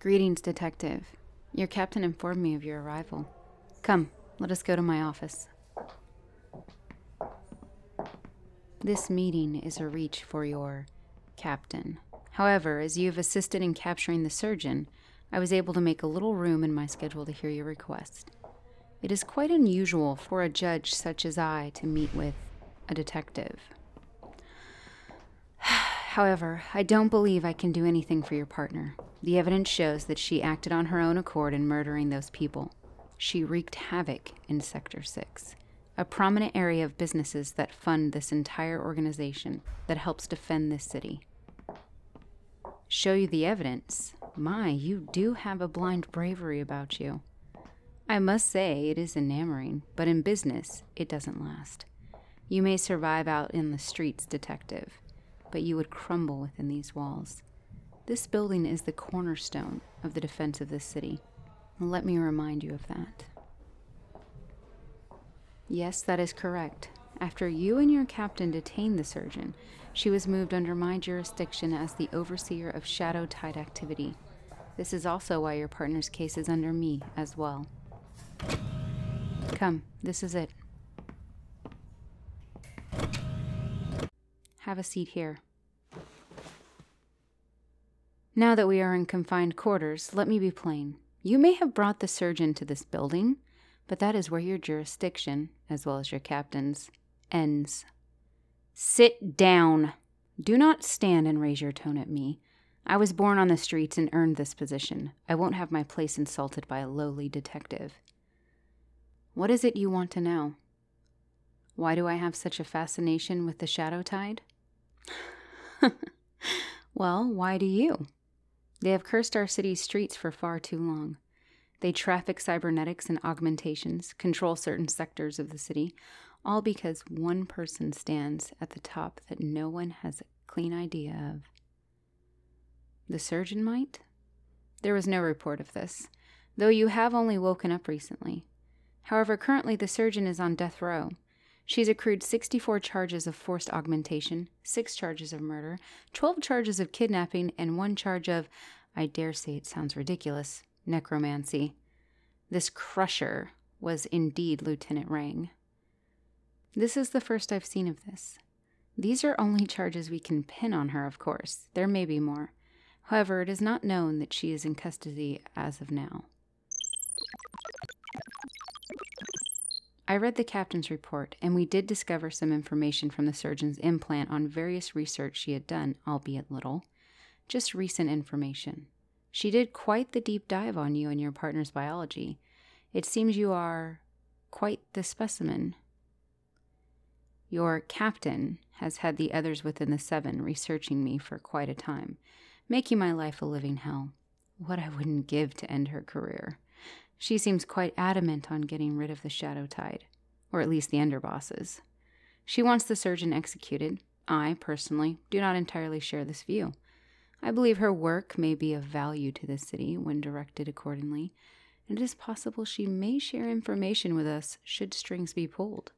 Greetings, Detective. Your captain informed me of your arrival. Come, let us go to my office. This meeting is a reach for your captain. However, as you have assisted in capturing the surgeon, I was able to make a little room in my schedule to hear your request. It is quite unusual for a judge such as I to meet with a detective. However, I don't believe I can do anything for your partner. The evidence shows that she acted on her own accord in murdering those people. She wreaked havoc in Sector 6, a prominent area of businesses that fund this entire organization that helps defend this city. Show you the evidence? My, you do have a blind bravery about you. I must say it is enamoring, but in business, it doesn't last. You may survive out in the streets, Detective, but you would crumble within these walls. This building is the cornerstone of the defense of this city. Let me remind you of that. Yes, that is correct. After you and your captain detained the surgeon, she was moved under my jurisdiction as the overseer of Shadow Tide activity. This is also why your partner's case is under me as well. Come, this is it. Have a seat here. Now that we are in confined quarters, let me be plain. You may have brought the surgeon to this building, but that is where your jurisdiction, as well as your captain's, ends. Sit down. Do not stand and raise your tone at me. I was born on the streets and earned this position. I won't have my place insulted by a lowly detective. What is it you want to know? Why do I have such a fascination with the Shadow Tide? Well, why do you? They have cursed our city's streets for far too long. They traffic cybernetics and augmentations, control certain sectors of the city, all because one person stands at the top that no one has a clean idea of. The surgeon might? There was no report of this, though you have only woken up recently. However, currently the surgeon is on death row. She's accrued 64 charges of forced augmentation, 6 charges of murder, 12 charges of kidnapping, and 1 charge of, I dare say it sounds ridiculous, necromancy. This crusher was indeed Lieutenant Rang. This is the first I've seen of this. These are only charges we can pin on her, of course. There may be more. However, it is not known that she is in custody as of now. I read the captain's report, and we did discover some information from the surgeon's implant on various research she had done, albeit little. Just recent information. She did quite the deep dive on you and your partner's biology. It seems you are quite the specimen. Your captain has had the others within the 7 researching me for quite a time, making my life a living hell. What I wouldn't give to end her career. She seems quite adamant on getting rid of the Shadow Tide, or at least the underbosses. She wants the surgeon executed. I, personally, do not entirely share this view. I believe her work may be of value to the city when directed accordingly, and it is possible she may share information with us should strings be pulled.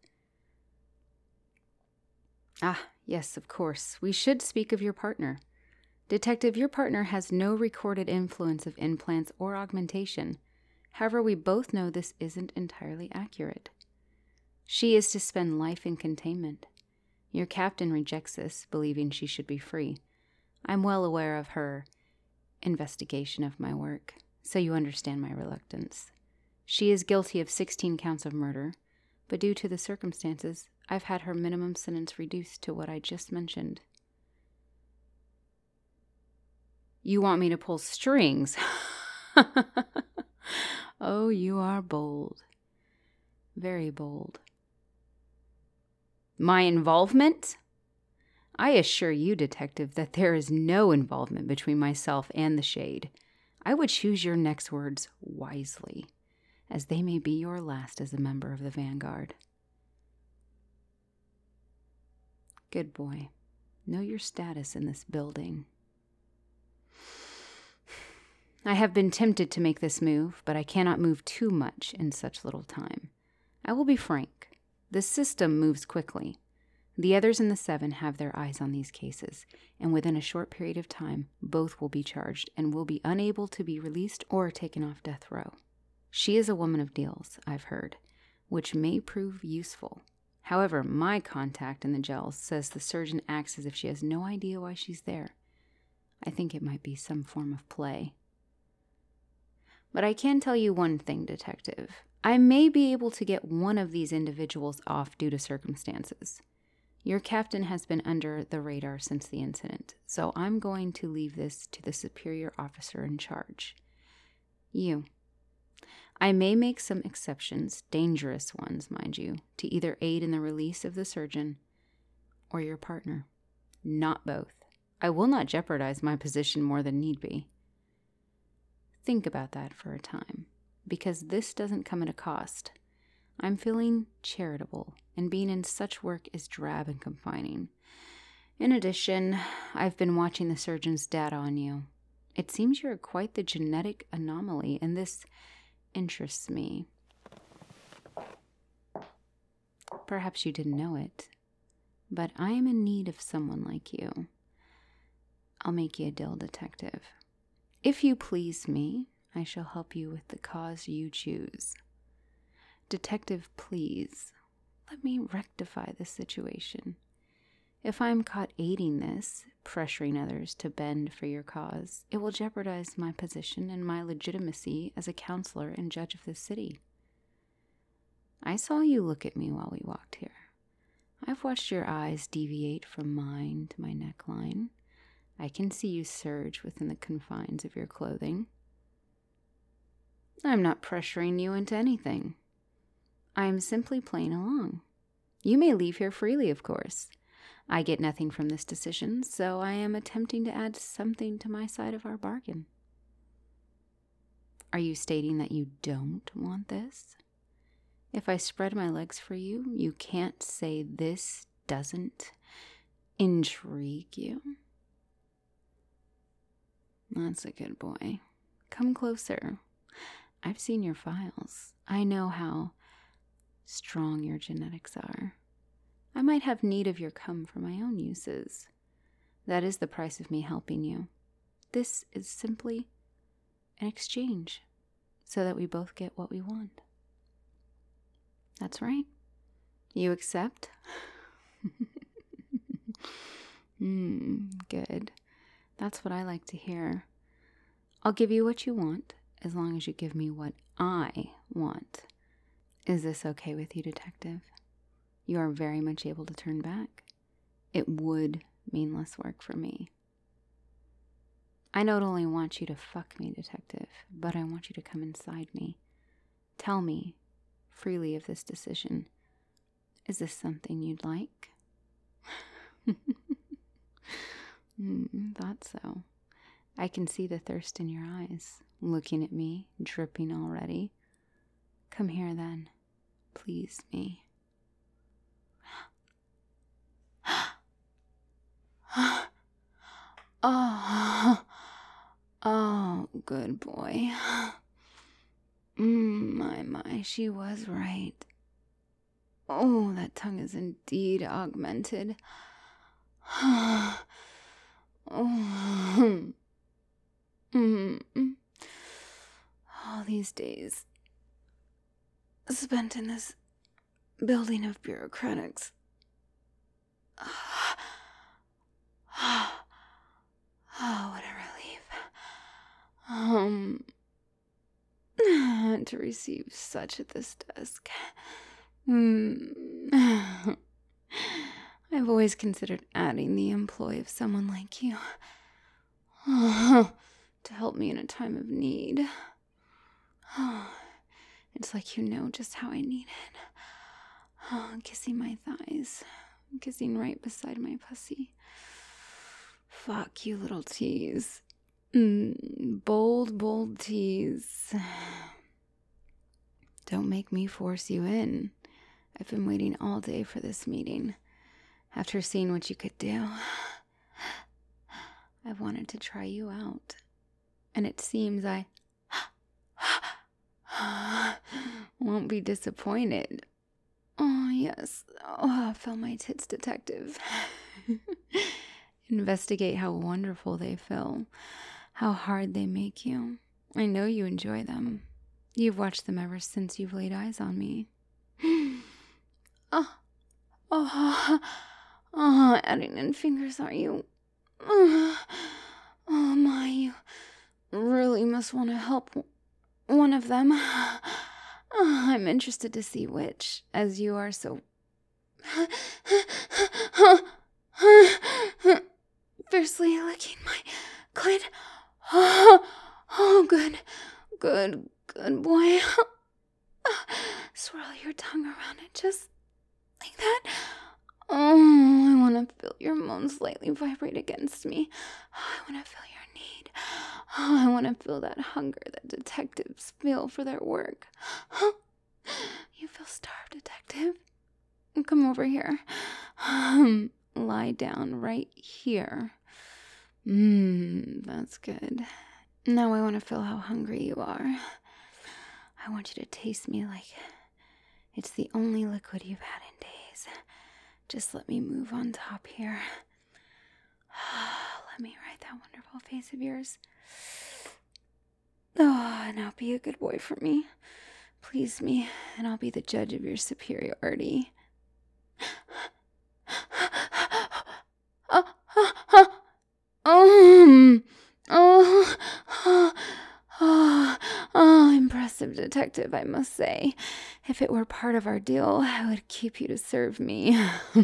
Ah, yes, of course. We should speak of your partner. Detective, your partner has no recorded influence of implants or augmentation. However, we both know this isn't entirely accurate. She is to spend life in containment. Your captain rejects this, believing she should be free. I'm well aware of her investigation of my work, so you understand my reluctance. She is guilty of 16 counts of murder, but due to the circumstances, I've had her minimum sentence reduced to what I just mentioned. You want me to pull strings? Oh, you are bold. Very bold. My involvement? I assure you, Detective, that there is no involvement between myself and the Shade. I would choose your next words wisely, as they may be your last as a member of the Vanguard. Good boy. Know your status in this building. I have been tempted to make this move, but I cannot move too much in such little time. I will be frank. The system moves quickly. The others in the 7 have their eyes on these cases, and within a short period of time, both will be charged and will be unable to be released or taken off death row. She is a woman of deals, I've heard, which may prove useful. However, my contact in the jail says the surgeon acts as if she has no idea why she's there. I think it might be some form of play. But I can tell you one thing, Detective. I may be able to get one of these individuals off due to circumstances. Your captain has been under the radar since the incident, so I'm going to leave this to the superior officer in charge. You. I may make some exceptions, dangerous ones, mind you, to either aid in the release of the surgeon or your partner. Not both. I will not jeopardize my position more than need be. Think about that for a time, because this doesn't come at a cost. I'm feeling charitable, and being in such work is drab and confining. In addition, I've been watching the surgeon's data on you. It seems you're quite the genetic anomaly, and this interests me. Perhaps you didn't know it, but I am in need of someone like you. I'll make you a deal, Detective. If you please me, I shall help you with the cause you choose. Detective, please, let me rectify this situation. If I'm caught aiding this, pressuring others to bend for your cause, it will jeopardize my position and my legitimacy as a counselor and judge of this city. I saw you look at me while we walked here. I've watched your eyes deviate from mine to my neckline. I can see you surge within the confines of your clothing. I'm not pressuring you into anything. I am simply playing along. You may leave here freely, of course. I get nothing from this decision, so I am attempting to add something to my side of our bargain. Are you stating that you don't want this? If I spread my legs for you, you can't say this doesn't intrigue you. That's a good boy. Come closer. I've seen your files. I know how strong your genetics are. I might have need of your cum for my own uses. That is the price of me helping you. This is simply an exchange so that we both get what we want. That's right. You accept? Good. That's what I like to hear. I'll give you what you want as long as you give me what I want. Is this okay with you, Detective? You are very much able to turn back. It would mean less work for me. I not only want you to fuck me, Detective, but I want you to come inside me. Tell me freely of this decision. Is this something you'd like? Thought so. I can see the thirst in your eyes, looking at me, dripping already. Come here then. Please me. Oh, good boy. My, she was right. Oh, that tongue is indeed augmented. Oh. All these days spent in this building of bureaucratics. Oh, what a relief. To receive such at this desk. I've always considered adding the employ of someone like you to help me in a time of need. It's like you know just how I need it. Kissing my thighs, kissing right beside my pussy. Fuck you, little tease. Bold tease. Don't make me force you in. I've been waiting all day for this meeting. After seeing what you could do, I've wanted to try you out. And it seems I won't be disappointed. Oh, yes. Oh, fill my tits, detective. Investigate how wonderful they feel, how hard they make you. I know you enjoy them. You've watched them ever since you've laid eyes on me. Oh, adding in fingers, are you? Oh, my, you really must want to help one of them. I'm interested to see which, as you are so fiercely licking my clit. Oh, good boy. Swirl your tongue around it just like that. Oh, I want to feel your moans lightly vibrate against me. I want to feel your need. Oh, I want to feel that hunger that detectives feel for their work. You feel starved, detective? Come over here. Lie down right here. That's good. Now I want to feel how hungry you are. I want you to taste me like it's the only liquid you've had in days. Just let me move on top here. Let me ride that wonderful face of yours. Oh, now be a good boy for me. Please me, and I'll be the judge of your superiority. Impressive detective, I must say. If it were part of our deal, I would keep you to serve me.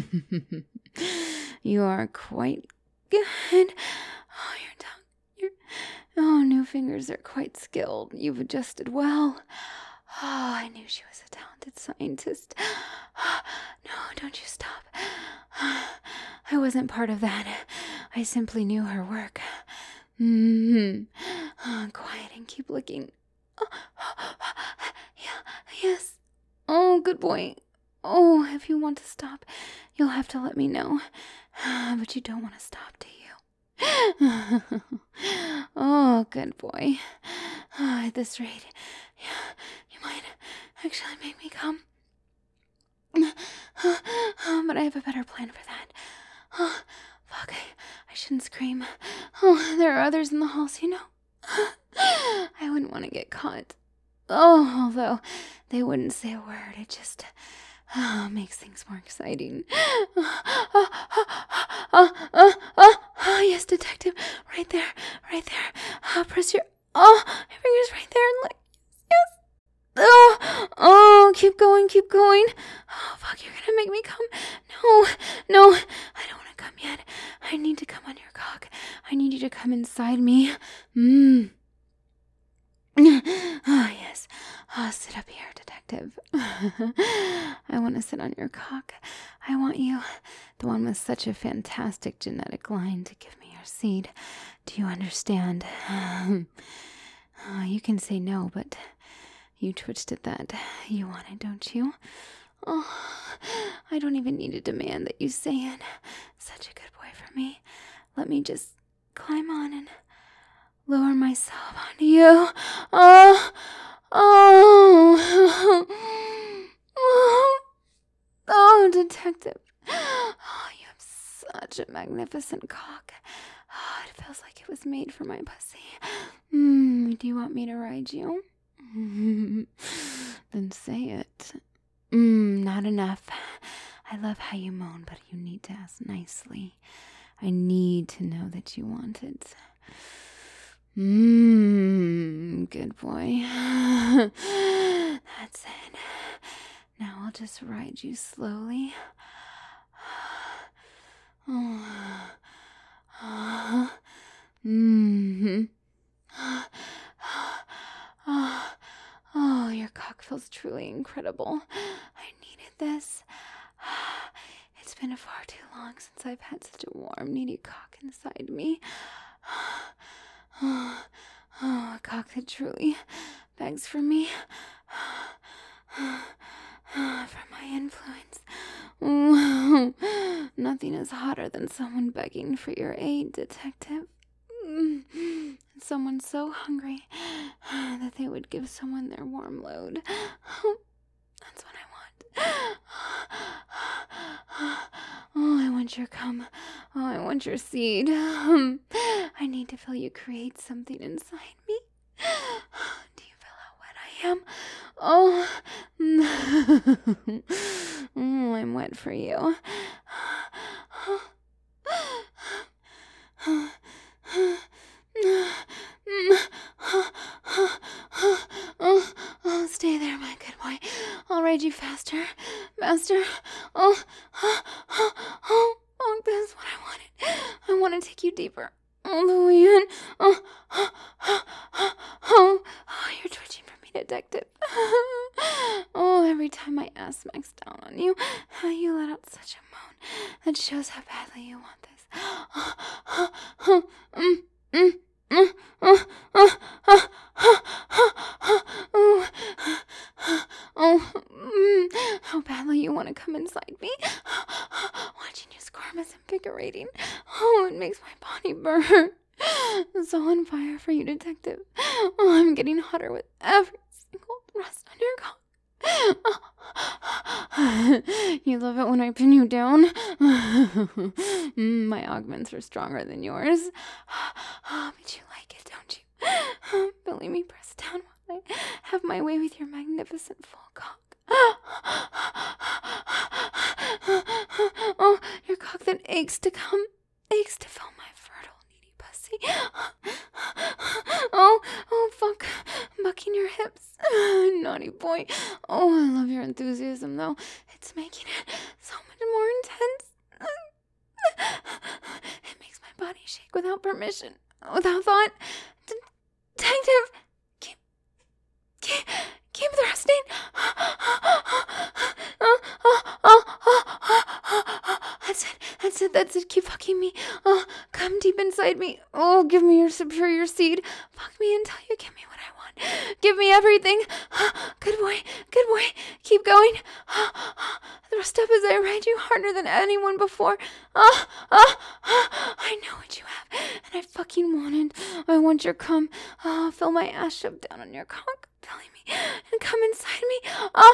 You are quite good. Oh, your tongue, new fingers are quite skilled. You've adjusted well. Oh, I knew she was a talented scientist. No, don't you stop. I wasn't part of that. I simply knew her work. Quiet and keep looking. Yes. Oh, good boy. Oh, if you want to stop, you'll have to let me know. But you don't want to stop, do you? Oh, good boy. At this rate, you might actually make me come. But I have a better plan for that. Fuck, I shouldn't scream. Oh, there are others in the halls, you know. I wouldn't want to get caught. Oh, although they wouldn't say a word, it just makes things more exciting. Yes, detective, right there. Press your fingers right there and look. Yes. Keep going. Oh, fuck, you're gonna make me come. No, I don't want to come yet. I need to come on your cock. I need you to come inside me. Yes. Sit up here, detective. I want to sit on your cock. I want you, the one with such a fantastic genetic line, to give me your seed. Do you understand? You can say no, but you twitched at that. You want it, don't you? Oh, I don't even need to demand that you say it. Such a good boy for me. Let me just climb on and lower myself onto you. Oh, detective. Oh, you have such a magnificent cock. Oh, it feels like it was made for my pussy. Do you want me to ride you? Then say it. Not enough. I love how you moan, but you need to ask nicely. I need to know that you want it. Good boy. That's it. Now I'll just ride you slowly. Oh, your cock feels truly incredible. I needed this. It's been far too long since I've had such a warm, needy cock inside me. A cock that truly begs for me. For my influence. Nothing is hotter than someone begging for your aid, detective. Someone so hungry that they would give someone their warm load. That's what I want. Oh, I want your cum. Oh, I want your seed. I need to feel you create something inside me. Do you feel how wet I am? Oh, I'm wet for you. Oh, stay there, my good boy. I'll ride you faster. Faster. Oh, this is what I wanted. I want to take you deeper. All the way in. You're twitching for me, detective. Oh, every time my ass smacks down on you, you let out such a moan. That shows how badly you want this. How badly you want to come inside me. Watching you squirm is invigorating. Oh, it makes my body burn. I'm so on fire for you, detective. Oh, I'm getting hotter with every single thrust on your cock. You love it when I pin you down. My augments are stronger than yours. But you like it, don't you? Billy me press down while I have my way with your magnificent full cock. Oh, your cock that aches to come, aches to fill my fertile, needy pussy. Oh, fuck. I'm bucking your hips. Naughty boy. Oh, I love your enthusiasm, though. It's making it so much more intense. It makes my body shake without permission, without thought. Detective, keep thrusting. That's it. Keep fucking me. Oh, come deep inside me. Oh, give me your superior seed. Fuck me until you give me what I want. Give me everything. Good boy. Keep going. Thrust up as I ride you harder than anyone before. I know what you have, and I fucking want it. I want your cum. Feel my ass shoved down on your cock, belly me, and come inside me.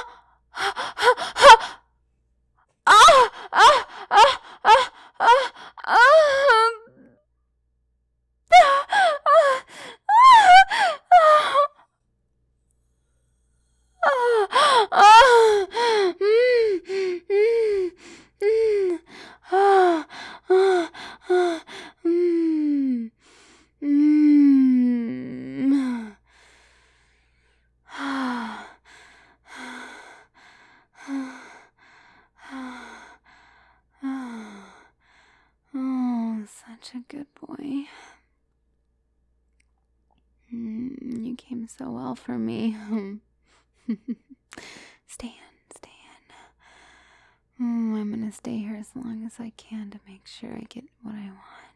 Oh, such a good boy. You came so well for me. Stay in. I'm gonna stay here as long as I can to make sure I get what I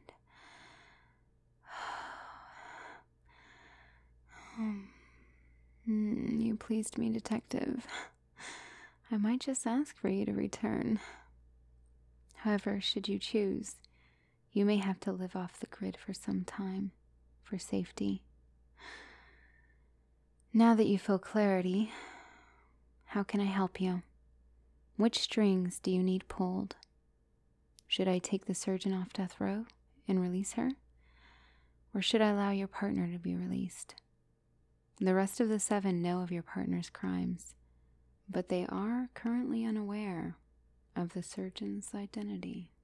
want. You pleased me, detective. I might just ask for you to return. However, should you choose, you may have to live off the grid for some time, for safety. Now that you feel clarity, how can I help you? Which strings do you need pulled? Should I take the surgeon off death row and release her? Or should I allow your partner to be released? The rest of the 7 know of your partner's crimes, but they are currently unaware of the surgeon's identity.